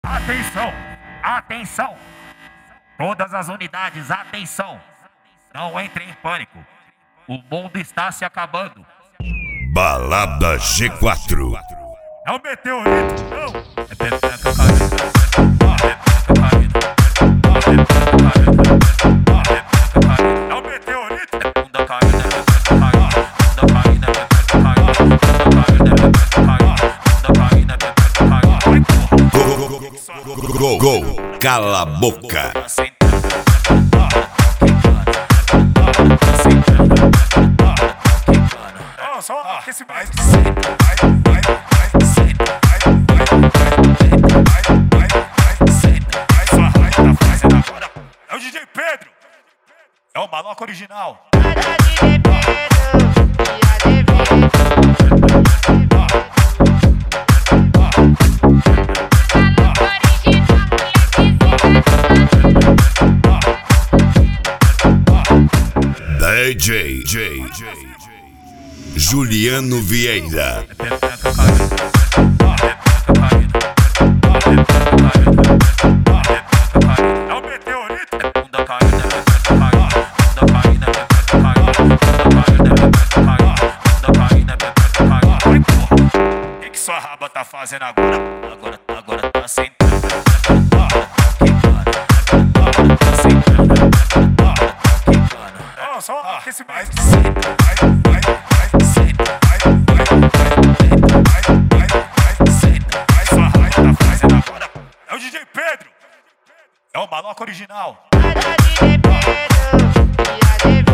Atenção, atenção. Todas as unidades, atenção. Não entrem em pânico. O mundo está se acabando. Balada G4. É um meteorito, não. É pepeca caindo. É um meteorito. É bunda caindo, é pepeca caindo. Bunda caindo, é pepeca caindo. Bunda caindo, é pepeca caindo. Bunda caindo, é pepeca caindo. Gol, cala a boca. Só aquecimento. É o DJ Pedro. É o Maloca original. DJ Juliano Vieira. É o meteorito. É bunda caindo, é pepeca caindo. Bunda caindo, é pepeca caindo. Bunda caindo, é pepeca caindo. Bunda caindo, é pepeca caindo. O que sua raba tá fazendo agora? Agora tá sentando. Tá sentando. Só aquecimento. É o DJ Pedro. É o Maloca original.